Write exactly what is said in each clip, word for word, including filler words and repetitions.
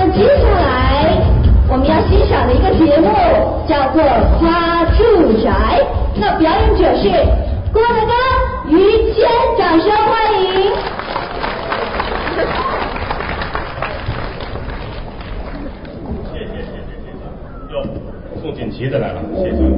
接下来我们要欣赏的一个节目叫做花住宅，那表演者是郭德纲、于谦，掌声欢迎。 谢谢谢谢谢谢。哟，宋锦旗的来了，谢谢。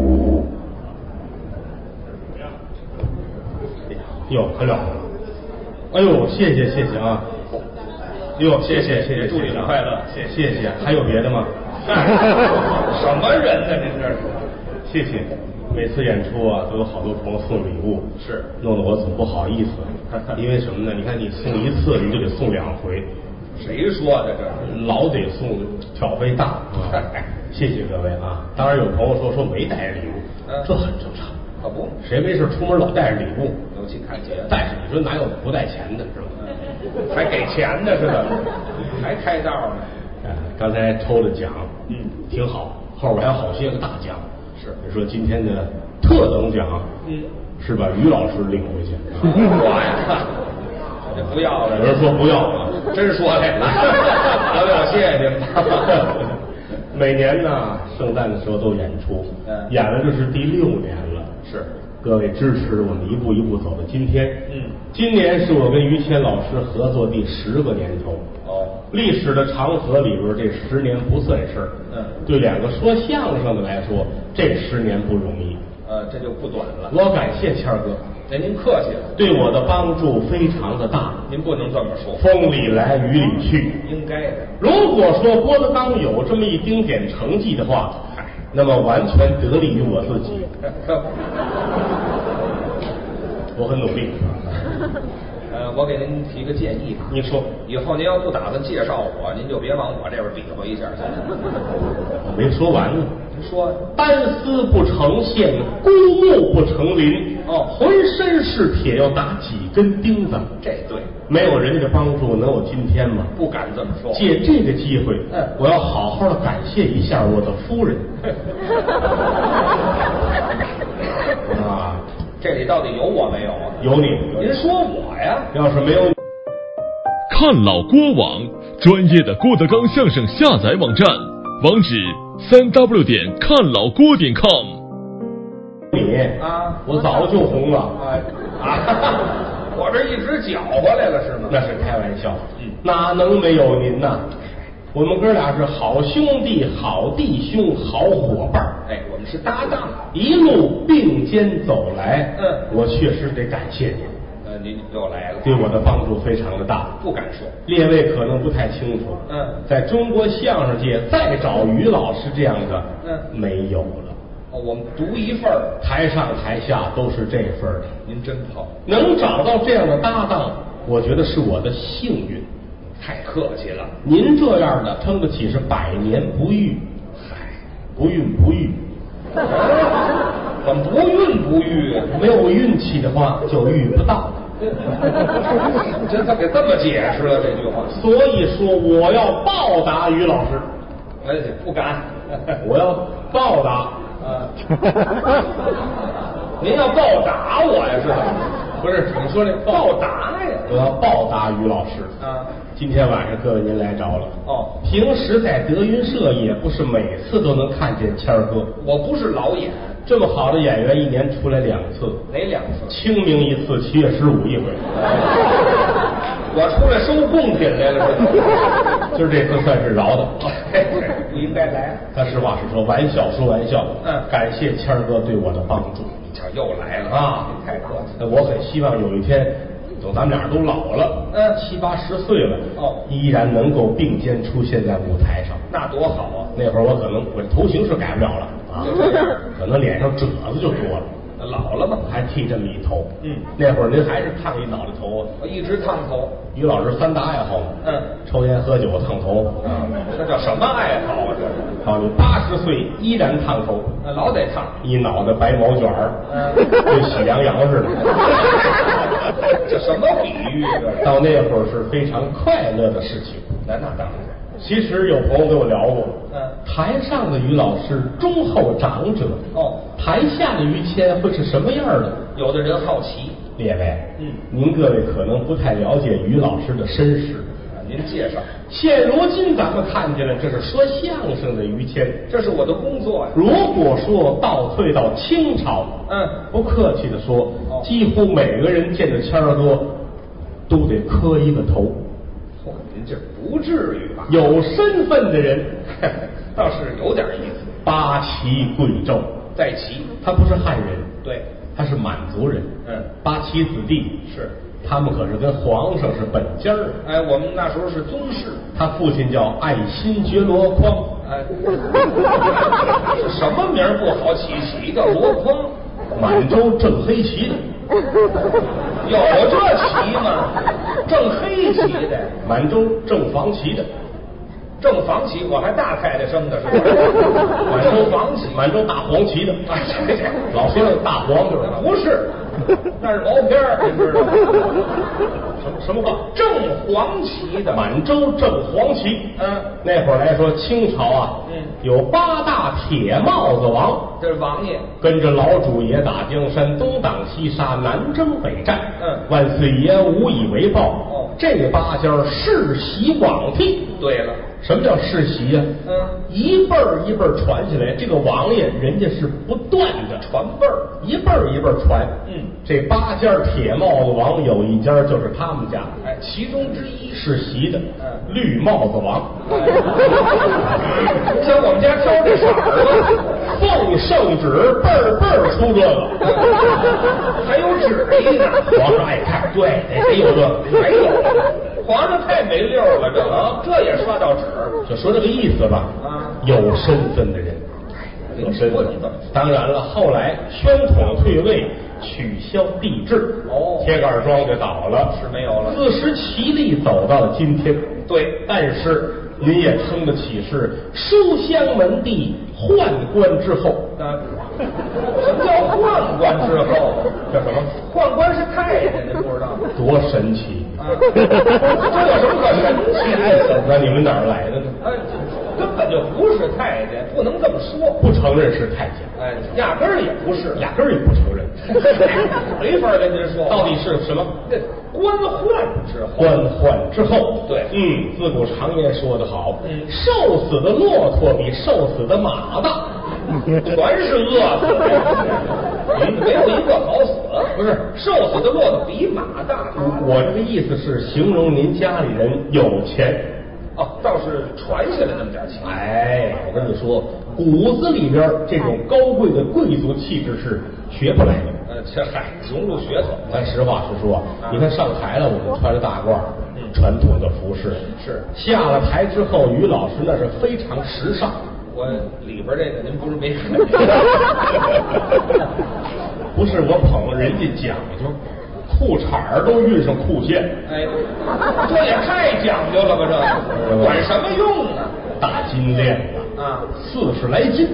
哟，很了。哎呦，谢谢谢谢啊。哟，谢谢谢谢， 祝你们快乐，谢谢谢。还有别的吗？ 什么人呢？您这是？ 谢谢。每次演出啊，都有好多朋友送礼物， 是弄得我总不好意思。因为什么呢？你看你送一次，你就得送两回。 谁说的？这老得送，挑费大。谢谢各位啊！当然有朋友说说没带着礼物， 嗯、 这很正常。 可不， 谁没事出门老带着礼物？ 尤其看节， 但是你说哪有不带钱的，是吧？ 嗯、还给钱的是吧？还开道呢。 哎，刚才抽的奖， 嗯，挺好， 后边还有好些个大奖。 是， 你说今天的特等奖， 嗯， 是把于老师领回去。 我呀，这不要了。 有人说不要了， 真说来了。各位，我谢谢您吧。 每年呢，圣诞的时候都演出， 嗯， 演了这是第六年了。 是， 各位支持我们一步一步走到今天。 嗯， 今年是我跟于谦老师合作第十个年头。 哦， 历史的长河里边，这十年不算事儿。 嗯， 对两个说相声的来说，这十年不容易。 呃，这就不短了。 我感谢谦儿哥。 哎，您客气了， 对我的帮助非常的大。 您不能这么说。 风里来雨里去， 应该的。 如果说郭德纲有这么一丁点成绩的话，那么完全得力于我自己。我很努力。 呃，我给您提个建议吧。 你说， 以后您要不打算介绍我，您就别往我这边比划一下，行吗？ 我没说完呢。 您说， 单丝不成线，孤木不成林。 哦， 浑身是铁，要打几根钉子。 这对， 没有人家的帮助，能有今天吗？ 不敢这么说。 借这个机会， 嗯， 我要好好的感谢一下我的夫人。啊， 这里到底有我没有啊？ 有你。 您说我呀？ 要是没有你， 看老郭网，专业的郭德纲相声下载网站，网址三 w 点看老郭点 com。 你啊， 我早就红了。 哎啊，我这一直搅和来了是吗？ 那是开玩笑， 嗯， 哪能没有您呢？我们哥俩是好兄弟、好弟兄、好伙伴。 哎，我们是搭档， 一路并肩走来。 嗯， 我确实得感谢您。 呃，您又来了， 对我的帮助非常的大。 不敢说， 列位可能不太清楚。 嗯， 在中国相声界，再找于老师这样的， 嗯， 没有了。 哦，我们独一份儿， 台上台下都是这份儿的。 您真好， 能找到这样的搭档，我觉得是我的幸运。 太客气了。 您这样的称得起是百年不遇。 嗨， 不孕不育。 怎么不孕不育啊？ 没有运气的话，就遇不到。 这他给这么解释了这句话。 所以说，我要报答于老师。 哎，不敢。 我要报答。 啊，您要报答我呀？是吧？不是，怎么说这报答呀？ 我要报答于老师。 啊， 今天晚上各位您来着了。 哦， 平时在德云社也不是每次都能看见谦儿哥。 我不是老演， 这么好的演员，一年出来两次。 哪两次？ 清明一次，七月十五一回。 我出来收贡品来了，是今儿这次算是饶的。 不应该来。 但实话实说，玩笑说玩笑。 嗯， 感谢谦儿哥对我的帮助。 你瞧又来了啊！ 太客气。 我很希望有一天，等咱们俩都老了， 嗯， 七八十岁了， 哦， 依然能够并肩出现在舞台上， 那多好啊！ 那会儿我可能我头型是改不了了啊，可能脸上褶子就多了。 老了嘛， 还剃这么一头。 嗯， 那会儿您还是烫一脑袋头啊？ 我一直烫头。 于老师三大爱好。 嗯， 抽烟、喝酒、烫头。 啊，这叫什么爱好啊？这是。 好，你八十岁依然烫头， 那老得烫， 一脑袋白毛卷儿， 嗯， 跟喜羊羊似的。 这什么比喻？这到那会儿是非常快乐的事情。 那那当然。 其实有朋友跟我聊过， 嗯， 台上的于老师忠厚长者， 哦， 台下的于谦会是什么样的？ 有的人好奇。 列位， 嗯， 您各位可能不太了解于老师的身世。 啊，您您介绍。 现如今咱们看见了，这是说相声的于谦， 这是我的工作呀。 如果说倒退到清朝， 嗯， 不客气的说， 哦、 几乎每个人见着谦儿哥都得磕一个头。 嚯，您这不至于吧？ 有身份的人倒是有点意思。 八旗贵胄， 在旗， 他不是汉人， 对， 他是满族人。 嗯， 八旗子弟是。 他们可是跟皇上是本家儿。 哎，我们那时候是宗室。 他父亲叫爱新觉罗匡。 哎，这什么名儿不好起，起一个罗匡？ 满洲正黑旗的。 有这旗吗？正黑旗的。 满洲正房旗的。 正房旗，我还大太太生的是吧？满洲房旗， 满洲大黄旗的。 哎，这这老先生大黄就是不是，那是毛片儿，你知道吗？ 什么什么话？ 正黄旗的， 满洲正黄旗。 嗯， 那会儿来说，清朝啊， 嗯， 有八大铁帽子王， 这是王爷， 跟着老主爷打江山，东挡西杀，南征北战。 嗯， 万岁爷无以为报。 哦， 这八家世袭罔替。 对了。 什么叫世袭呀、啊？ 嗯，一辈儿一辈儿传下来，这个王爷人家是不断的传辈儿， 一辈儿一辈儿传。 嗯， 这八家铁帽子王有一家就是他们家， 哎，其中之一世袭的， 嗯， 绿帽子王。 不像我们家挑这色儿吗？ 奉圣旨，辈儿辈儿出这个， 还有旨意呢。 皇上爱看，对，得有这个， 还有。皇上太没溜了，这啊，这也刷到纸， 就说这个意思吧。 啊， 有身份的人，有身份。当然了，后来宣统退位，取消帝制， 哦， 铁杆庄就倒了， 是没有了。 自食其力走到了今天。 对， 但是您也称得起是书香门第宦官之后。 啊，什么叫宦官之后？ 叫什么？ 宦官是太监，您不知道？ 多神奇！ 啊，这有什么可神奇的？ 那你们哪儿来的呢？ 哎，根本就不是太监，不能这么说。 不承认是太监， 哎，压根儿也不是， 压根儿也不承认， 没法跟您说。 到底是什么？ 这官宦之后， 官宦之后。 对， 嗯，自古常言说得好， 嗯， 瘦死的骆驼比瘦死的马大， 全是饿死的，没有一个好死。 不是， 瘦死的骆驼比马大。 我这个意思是形容您家里人有钱。 哦，倒是传下来那么点钱。 哎，我跟你说，骨子里边这种高贵的贵族气质是学不来的。 呃，这嗨，融入血统。 咱实话实说， 啊、 你看上台了，我们穿着大褂， 嗯， 传统的服饰是。 下了台之后，于老师那是非常时尚。 我里边这个您不是没看不是我捧人家讲究，裤衩儿都运上裤线。 哎，这也太讲究了吧？这管什么用啊？ 大金链子啊， 四十来斤，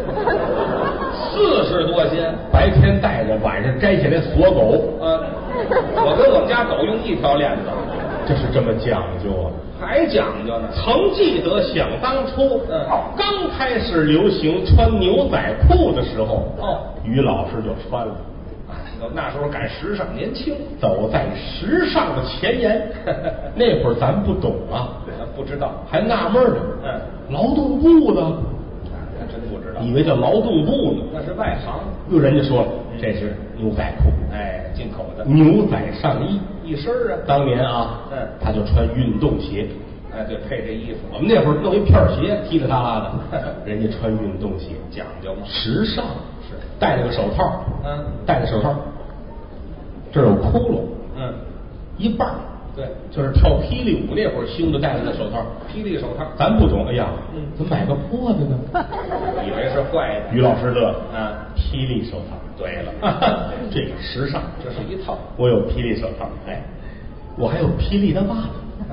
四十多斤， 白天戴着，晚上摘下来锁狗。 啊，我跟我们家狗用一条链子， 这是这么讲究啊？ 还讲究呢。 曾记得想当初， 嗯， 刚开始流行穿牛仔裤的时候， 哦， 于老师就穿了。 那时候赶时尚，年轻， 走在时尚的前沿。那会儿咱不懂啊， 不知道， 还纳闷呢。 嗯， 劳动部呢？ 还真不知道， 以为叫劳动部呢。 那是外行。 又人家说了，这是牛仔裤， 哎，进口的牛仔上衣一身啊。 当年啊， 嗯， 他就穿运动鞋。 哎，对，配这衣服。 我们那会儿弄一片鞋，踢里踏拉的，人家穿运动鞋， 讲究嘛， 时尚。 是， 戴了个手套， 嗯， 戴着手套，这儿有窟窿， 嗯， 一半儿， 对， 就是跳霹雳舞那会儿兄弟戴的那手套， 霹雳手套， 咱不懂，哎呀， 嗯， 怎么买个破的呢？ 以为是坏的。 于老师乐， 啊， 霹雳手套， 对了， 这个时尚， 这是一套。 我有霹雳手套，哎，我还有霹雳的袜子，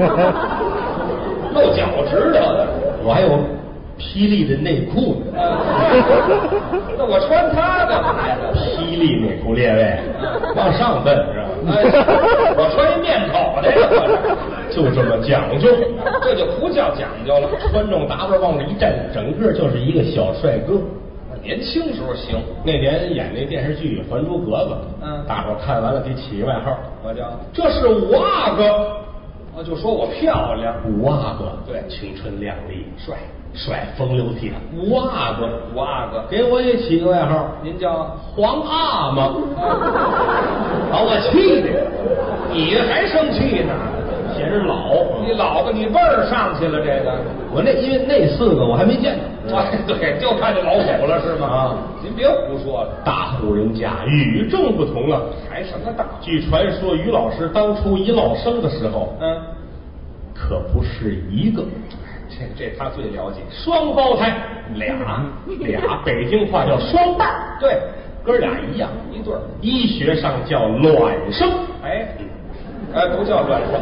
露脚趾头的， 我还有霹雳的内裤呢。 那我穿它干嘛呀？ 霹雳内裤，列位往上蹬是吧？ 哎，我穿一面口的呀， 就这么讲究， 这就不叫讲究了。 穿着打扮往这一站，整个就是一个小帅哥。 年轻时候行， 那年演那电视剧《还珠格格》， 嗯， 大伙看完了给起一外号， 我叫这是五阿哥。 啊，就说我漂亮。 五阿哥， 对， 青春靓丽， 帅， 帅风流倜傥。五阿哥， 五阿哥， 给我也起个外号， 您叫黄阿玛，把我气的， 你还生气呢？ 显着老， 你老吧，你味儿上去了。这个， 我那因为那四个我还没见着。 哎，对，就看见老虎了是吗？ 啊， 您别胡说了， 大户人家与众不同了。 还什么大？ 据传说，于老师当初一落生的时候， 嗯， 可不是一个， 这这他最了解。 双胞胎，俩俩，北京话叫双瓣儿， 对， 哥俩一样， 一对儿， 医学上叫卵生。 哎，哎，不叫卵生，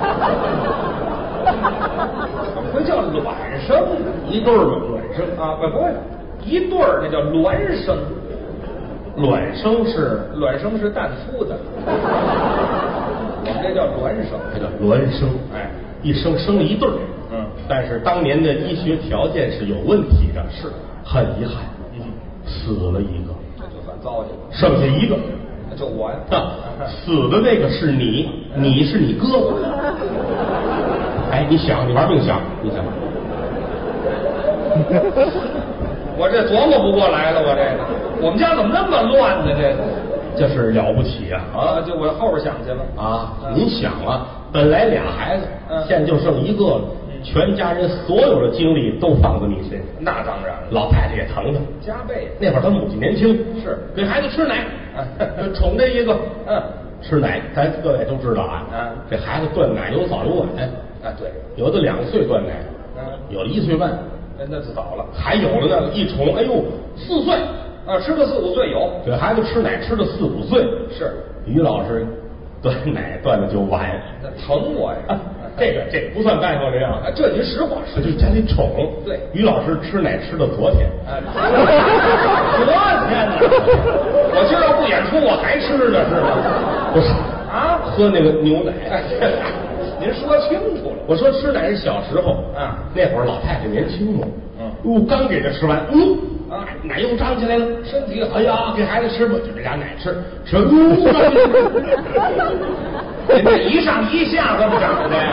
怎么会叫卵生呢？ 一对儿嘛，卵生啊，不不，一对儿那叫孪生， 卵生是卵生是蛋孵的，我们这叫孪生， 这叫孪生。 哎， 一生生了一对儿， 嗯， 但是当年的医学条件是有问题的， 是很遗憾， 嗯， 死了一个， 这就算糟践了， 剩下一个。 就我呀， 啊，死的那个是你，你是你哥哥。哎，你想，你玩命想，你想， 我这琢磨不过来了，我这个，我们家怎么那么乱呢？这个， 这是了不起啊！ 啊，就我后边想去了啊，您想啊，本来俩孩子， 嗯， 现在就剩一个了，全家人所有的精力都放在你身上。 那当然了， 老太太也疼他， 加倍。 那会儿他母亲年轻， 是给孩子吃奶， 嗯， 宠这一个， 嗯， 吃奶，咱各位都知道啊， 嗯， 这孩子断奶有早有晚， 啊，对， 有的两岁断奶， 嗯， 有的一岁半， 那就早了， 还有的呢一宠，哎呦，四岁， 啊，吃到四五岁有， 给孩子吃奶吃到四五岁， 是， 于老师断奶断的就晚， 那疼我呀， 啊这个这个不算大夫这样， 啊，这您实话实就家里宠。 对， 于老师吃奶吃到昨天， 啊，昨天呢，我今儿要不演出我还吃呢是吧？ 不是啊， 喝那个牛奶。 您说清楚了。 我说吃奶是小时候啊， 那会儿老太太年轻嘛， 嗯， 哟，刚给他吃完，嗯， 啊， 奶又长起来了， 身体好。 哎呀，给孩子吃吧，就这俩奶吃，吃，哟， 您这一上一下怎么长的呀？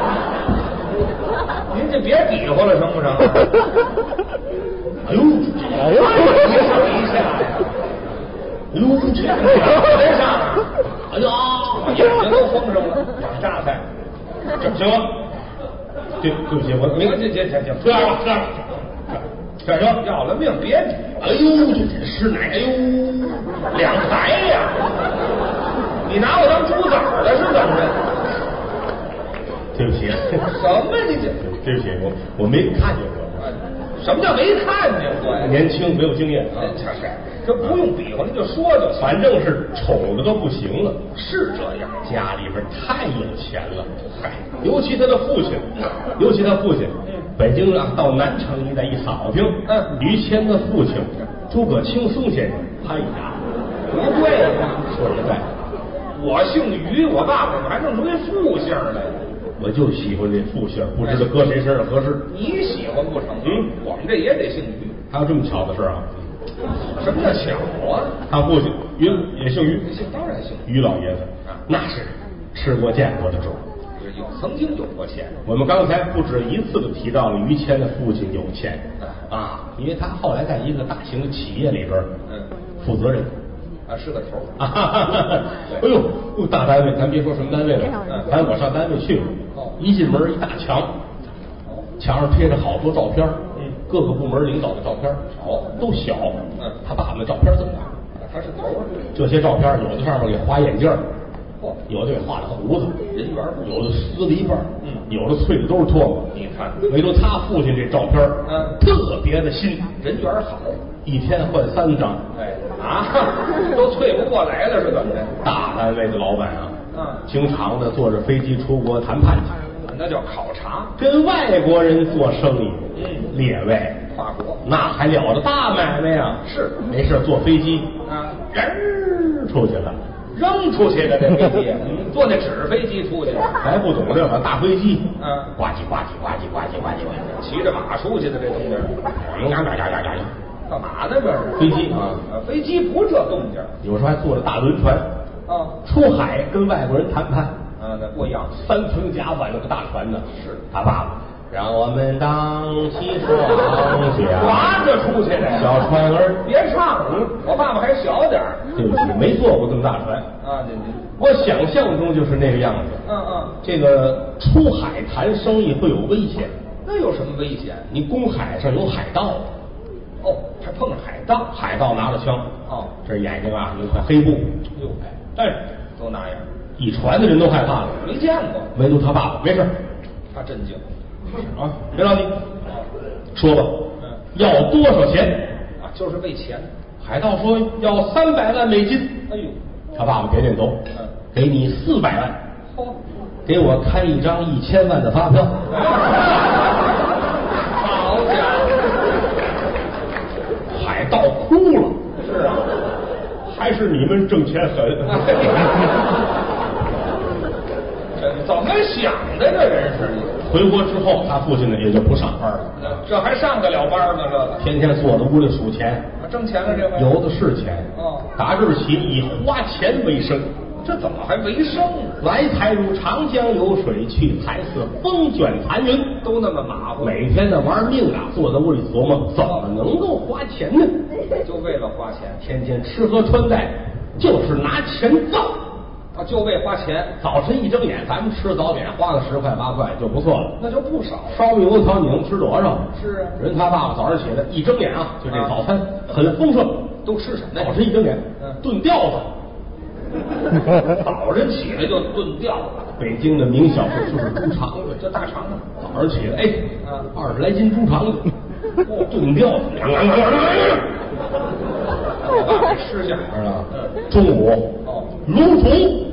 您这别比划了，成不成？ 哎呦， 哎呦，一上一下呀！ 哎呦，这谁上啊？ 哎呀， 眼睛都封上了，长榨菜。 这行了，对对不起，我行行行行行， 这样吧，这样吧，这样行， 要了命别比。 哎呦，这这吃奶，哎呦， 两台呀！你拿我当猪崽儿了是怎么着？ 对不起， 什么你这？ 对不起，我我没看见过。 什么叫没看见过呀？ 年轻没有经验啊， 这是这不用比划，您就说就行。 反正是宠的都不行了， 是这样， 家里边太有钱了，嗨，尤其他的父亲，尤其他父亲， 嗯， 北京啊到南城一带一扫听， 嗯， 于谦的父亲诸葛青松先生，哎呀， 不对呀， 说实在， 我姓于，我爸爸怎么还弄出一复姓来？ 我就喜欢这复姓，不知道搁谁身上合适。 你喜欢不成？ 嗯， 我们这也得姓于。 还有这么巧的事啊？ 什么叫巧啊？ 他父亲于也姓于， 姓当然姓于老爷子啊， 那是吃过见过的主。 有曾经有过钱。 我们刚才不止一次的提到了于谦的父亲有钱啊，因为他后来在一个大型的企业里边， 嗯， 负责人啊，是个头儿。 啊，哎呦，大单位，咱别说什么单位了， 嗯， 咱我上单位去了， 哦， 一进门一大墙， 哦， 墙上贴着好多照片， 嗯， 各个部门领导的照片， 哦， 都小， 嗯， 他爸爸的照片这么大， 他是头儿。 这些照片有的上面给画眼镜， 嚯， 有的给画了胡子， 人缘不有的撕了一半， 嗯， 有的脆的都是唾沫。 你看， 唯独他父亲这照片， 嗯， 特别的新， 人缘好， 一天换三张。 哎啊，都退不过来了是怎么着？ 大单位的老板啊， 嗯， 经常的坐着飞机出国谈判去， 那叫考察， 跟外国人做生意。 嗯， 列位， 跨国那还了得大买卖呀！ 是， 没事坐飞机啊， 人儿出去了。 扔出去的这飞机，嗯，坐那纸飞机出去的， 还不懂这个大飞机， 嗯， 呱唧呱唧呱唧呱唧呱唧呱唧， 骑着马出去的这东西， 呀呀呀呀呀呀！ 干嘛呢这是？ 飞机啊， 啊，飞机不这动静， 有时候还坐着大轮船啊， 出海跟外国人谈判， 啊，那不一样， 三层甲板那个大船呢， 是他爸爸让我们荡起双桨， 划着出去的小船儿， 别唱了，我爸爸还小点儿。 对不起，没坐过这么大船啊，这这， 我想象中就是那个样子。 嗯嗯， 这个出海谈生意会有危险， 那有什么危险？ 你公海上有海盗， 哦，还碰上海盗， 海盗拿着枪， 哦，这眼睛啊有块黑布， 哟， 但是都那样， 一船的人都害怕了， 没见过， 唯独他爸爸没事， 他镇静啊，别着急，说吧， 嗯， 要多少钱？ 啊，就是为钱。 海盗说要三百万美金， 哎呦， 他爸爸点点头， 嗯， 给你四百万， 嚯， 给我开一张一千万的发票。 好家伙， 海盗哭了， 是啊， 还是你们挣钱狠。 这怎么想的？这人是你。 回国之后，他父亲呢也就不上班了， 这还上得了班吗？这个天天坐在屋里数钱， 挣钱了，这回有的是钱。 哦， 打这儿起以花钱为生， 这怎么还为生呢？ 来财如长江流水，去财似风卷残云， 都那么马虎， 每天呢玩命啊，坐在屋里琢磨怎么能够花钱呢？ 就为了花钱， 天天吃喝穿戴就是拿钱造。 啊，就为花钱。 早晨一睁眼，咱们吃早点花个十块八块就不错了， 那就不少。 烧饼油条你能吃多少？ 是啊， 人他爸爸早上起来一睁眼啊，就这早餐、啊、很丰盛， 都吃什么呀？ 早晨一睁眼， 嗯， 炖吊子。 早晨起来就炖吊子。 北京的名小吃就是猪肠子， 这大肠子。 早上起来，哎， 啊， 二十来斤猪肠子，哦，炖吊子， 我爸爸吃下知道吗？ 嗯， 中午哦， 卤煮。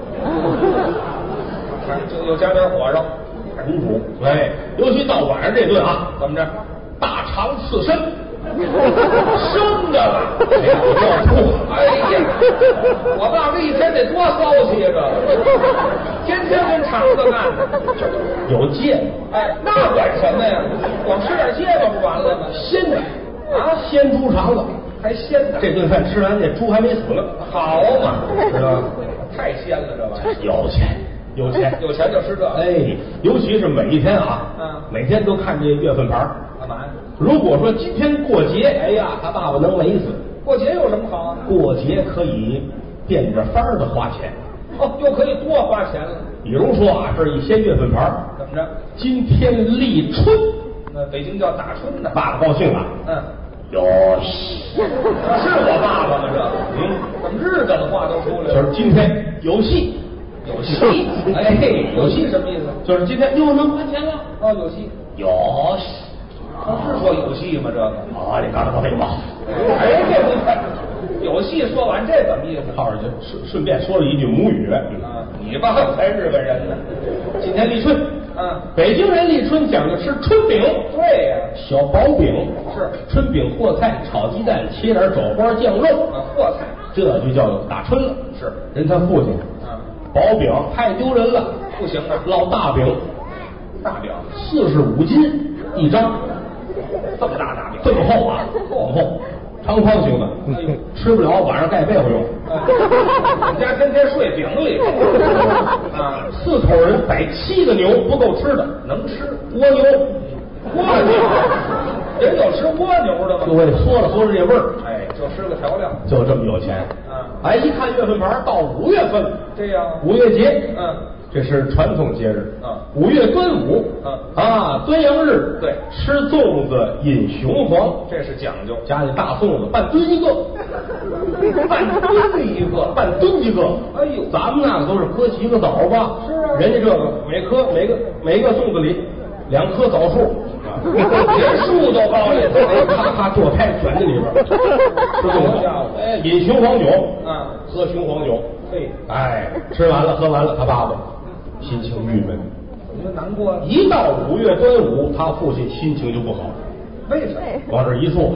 就又加点火烧， 卤煮，哎，尤其到晚上这顿啊， 怎么着？ 大肠刺身， 生的了， 哎呀，我要吐！ 哎呀，我爸这一天得多骚气呀，这天天跟肠子干， 有芥末， 哎，那管什么呀？光吃点芥末不完了吗？ 鲜的啊， 鲜猪肠子， 还鲜的。 这顿饭吃完，这猪还没死呢， 好嘛， 知道吗？ 太鲜了，这玩意儿。 有钱。有钱， 有钱就吃这， 哎，尤其是每一天啊， 嗯， 每天都看这月份牌。 干嘛呀？ 如果说今天过节，哎呀，他爸爸能美死。 过节有什么好啊？ 过节可以变着法儿的花钱， 哦，又可以多花钱了。 比如说啊，这一些月份牌， 怎么着？ 今天立春， 那北京叫打春呢。 爸爸高兴了， 嗯， 有戏， 是我爸爸吗？这， 嗯， 怎么日本话都出来了？ 就是今天有戏。 有戏，哎，有戏什么意思？ 就是今天又能花钱了。 哦，有戏， 有戏， 他是说有戏吗？这个啊，你刚才说废话。 哎，这不看有戏说完，这怎么意思？ 套上去，顺顺便说了一句母语。 啊，你爸爸才日本人呢。 今天立春， 啊， 北京人立春讲究吃春饼。 对呀， 小薄饼是春饼，和菜炒鸡蛋，切点肘花酱肉。 啊，和菜， 这就叫打春了。 是人他父亲。薄饼太丢人了， 不行啊！ 烙大饼， 大饼四十五斤一张， 这么大大饼， 这么厚啊，这么厚，长方形的， 哎呦， 吃不了，晚上盖被子用。 我们家天天睡饼里啊， 四口人宰七个牛不够吃的， 能吃蜗牛， 蜗牛，人有吃蜗牛的吗？ 各位说了说着这味儿， 哎，就吃个调料， 就这么有钱。 啊， 哎，一看月份牌，到五月份了， 这样， 五月节， 嗯， 这是传统节日， 嗯， 五月端午， 嗯啊，端阳日， 对， 吃粽子饮雄黄， 这是讲究， 家里大粽子半吨一个， 半吨一个， 半吨一个， 哎呦， 咱们那个都是搁几个枣吧？ 是啊， 人家这个每颗每个每个粽子里两棵枣树， 连树都包里头， 咔咔剁开卷在里边，吃粽子，哎，饮雄黄酒， 啊， 喝雄黄酒， 嘿， 哎，吃完了喝完了，他爸爸心情郁闷， 怎么难过？ 一到五月端午，他父亲心情就不好， 为什么？ 往这一坐，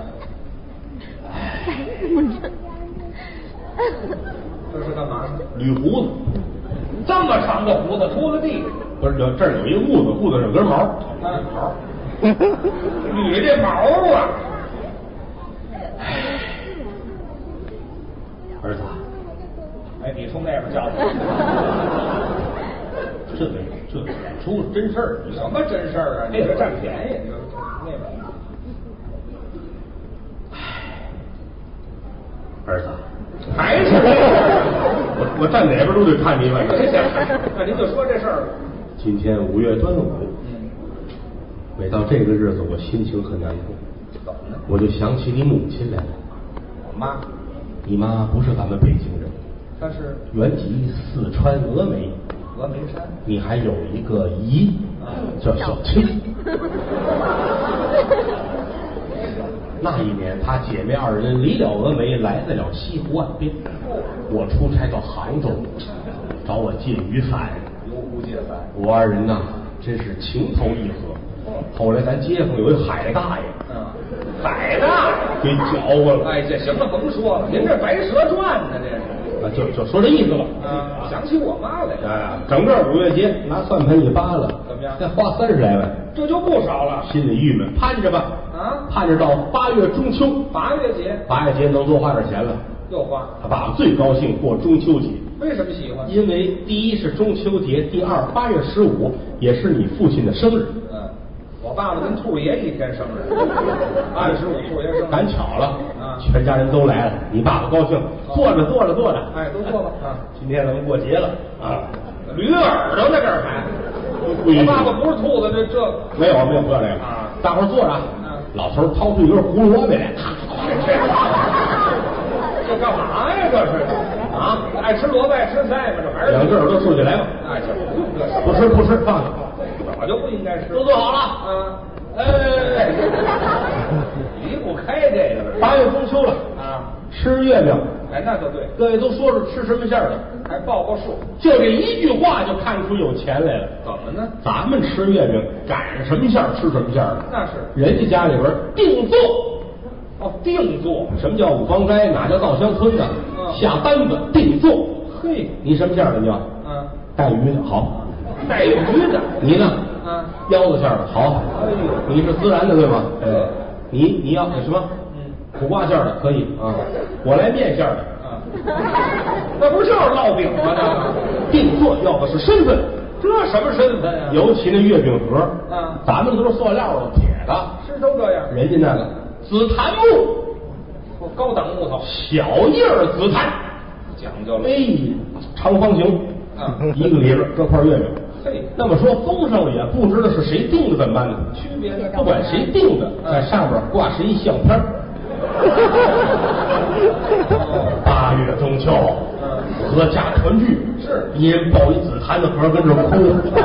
这是干嘛呢？ 捋胡子， 这么长的胡子秃了地， 不是有这儿有一痦子，痦子上根毛， 啊，毛，捋这毛啊！ 儿子， 哎，你从那边叫去。 这没有，这出真事儿。 什么真事儿啊？你这占便宜，你说那个。 儿子， 还是这个， 我我站哪边都得看你一眼。 那您就说这事儿。 今天五月端午， 嗯， 每到这个日子，我心情很难过。 怎么呢？ 我就想起你母亲来了。 我妈， 你妈不是咱们北京人， 她是原籍四川峨眉。 峨眉山。 你还有一个姨，叫小青。那一年，她姐妹二人离了峨眉，来在了西湖岸边。我出差到杭州，找我借雨伞。 有湖借伞。 我二人呐，真是情投意合。后来咱街坊有一海大爷， 嗯，海大爷给搅和了。 哎，这行了，甭说了，您这白蛇传呢，这是。 啊，就就说这意思吧。 啊，想起我妈来了。 哎，整个五月节拿算盘一扒拉， 怎么样？ 再花三十来万， 这就不少了。 心里郁闷，盼着吧。 啊， 盼着到八月中秋， 八月节， 八月节能多花点钱了。 又花。 他爸爸最高兴过中秋节。 为什么喜欢？ 因为第一是中秋节，第二八月十五也是你父亲的生日。 嗯，我爸爸跟兔爷一天生日，八月十五兔爷生日， 赶巧了， 啊， 全家人都来了，你爸爸高兴，坐着坐着坐着， 哎，都坐吧啊！ 今天咱们过节了啊， 驴耳朵呢这儿还，我爸爸不是兔子，这这没有没有不要这个啊， 大伙儿坐着， 嗯， 老头掏出一根胡萝卜来， 这干嘛呀这是？啊，爱吃萝卜爱吃菜嘛，这还是两只耳朵竖起来吧。 哎，这不用这事， 不吃不吃，放下。 早就不应该吃。 都做好了。 啊，哎哎哎，离不开这个了。 八月中秋了啊， 吃月饼。 哎，那就对。 各位都说说吃什么馅儿的， 还报报数。 就这一句话就看出有钱来了。 怎么呢？ 咱们吃月饼赶上什么馅儿吃什么馅儿的。 那是。 人家家里边定做。 哦，定做。 什么叫五芳斋？哪叫稻香村呢？ 嗯， 下单子定做。 嘿， 你什么馅儿的？你叫？ 嗯， 带鱼的好。 带鱼的。 你呢？ 嗯， 腰子馅儿的好。 哎呦， 你是孜然的对吗？ 对。 你你要什么？ 嗯， 苦瓜馅儿的可以啊。我来面馅儿的。 啊，那不是就是烙饼吗？那个定做要的是身份。 这什么身份呀？ 尤其那月饼盒， 啊， 咱们都是塑料的、铁的， 是都这样。 人家那个紫檀木， 哦，高档木头， 小叶儿紫檀， 讲究了。 哎，长方形， 啊， 一个里边这块月饼。 嘿， 那么说封上了也不知道是谁定的，怎么办呢？ 区别呢？ 不管谁定的，在上面挂上一相片。八月中秋，阖家团聚， 是一人抱一紫檀的盒跟这哭。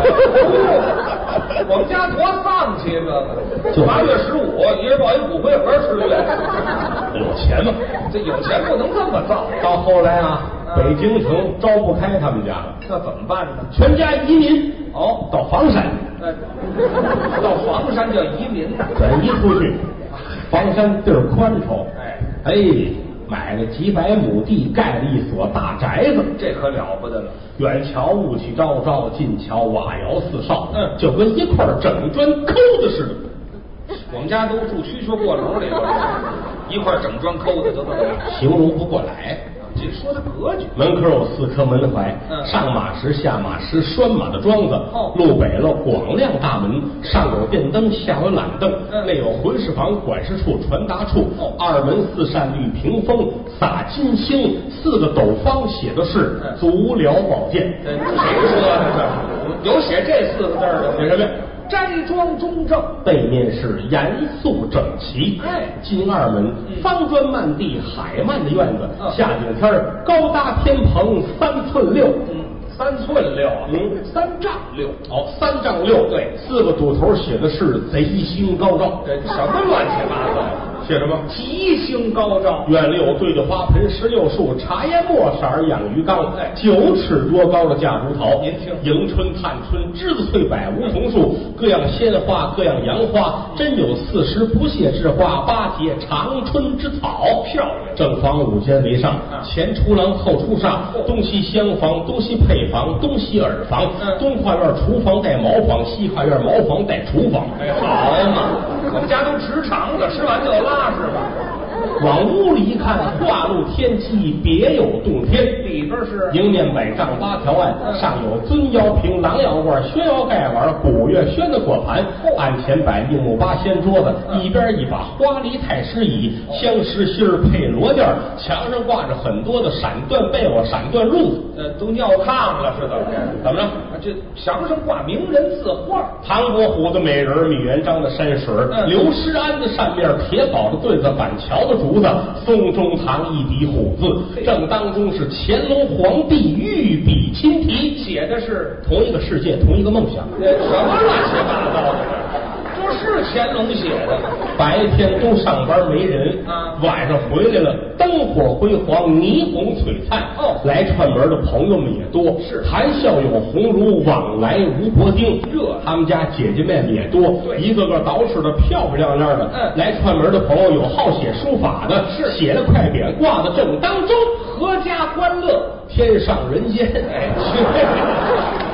我们家多丧气这个，八月十五，一人抱一骨灰盒吃月， 有钱嘛？ 这有钱不能这么造。 到后来啊，北京城招不开他们家了， 那怎么办呢？ 全家移民哦， 到房山。 呃，到房山叫移民， 转移出去。房山地儿宽敞， 哎哎，买了几百亩地，盖了一所大宅子， 这可了不得了。 远瞧雾气昭昭，近瞧瓦窑四少， 嗯， 就跟一块整砖抠的似的。 我们家都住蛐蛐过楼里边，一块整砖抠的都这么形容不过来。 这说的格局。 门口有四颗门槐， 嗯， 上马石、下马石、拴马的桩子。 哦， 路北了广亮大门，上有电灯，下有懒凳， 嗯， 内有浑事房、管事处、传达处。 哦， 二门四扇绿屏风，洒金星，四个斗方写的是“足疗保健”。 这谁说的？这有写这四个字的？ 写什么呀？ 斋庄中正， 背面是严肃整齐。 哎， 进二门， 嗯， 方砖漫地，海漫的院子， 嗯， 下景天高搭天棚，三寸六。 嗯，三寸六， 嗯， 三丈六。 哦，三丈六。 对， 四个堵头写的是贼星高照。 这什么乱七八糟？ 写什么？ 吉星高照。 院里有对着花盆石榴树，茶叶末色儿养鱼缸， 哎， 九尺多高的架竹桃。 您听， 迎春、探春、栀子、翠柏、梧桐树，各样鲜花，各样洋花，真有四时不谢之花，八节长春之草， 漂亮。 正房五间为上， 啊， 前出廊后出煞，东西厢房，东西配房，东西耳房， 嗯， 东跨院厨房带茅房，西跨院茅房带厨房。 哎，好嘛，我们家都直肠子，吃完就拉是吧？ 往屋里一看，画露天机，别有洞天。 里边是迎面百丈八条案，上有尊窑瓶、狼窑罐、宣窑盖碗、古月轩的果盘，案前摆立木八仙桌子，一边一把花梨太师椅，香石心儿配罗垫，墙上挂着很多的闪缎被窝、闪缎褥子， 呃，都尿炕了是怎么着？ 怎么着？ 这墙上挂名人字画， 唐伯虎的美人，米元璋的山水， 嗯、 刘诗安的扇面，铁宝的对子，板桥的竹子，宋中堂一笔虎字，正当中是乾隆皇帝御笔亲题， 写的是同一个世界，同一个梦想。 呃，什么乱七八糟的？这是乾隆写的。 白天都上班没人啊， 晚上回来了，灯火辉煌，霓虹璀璨。 哦， 来串门的朋友们也多， 是谈笑有鸿儒，往来无薄丁。 热， 他们家姐姐妹妹也多， 对， 一个个捯饬的漂漂亮亮的。 嗯， 来串门的朋友有好写书法的， 是写了快匾挂在正当中， 阖家欢乐， 天上人间。哎，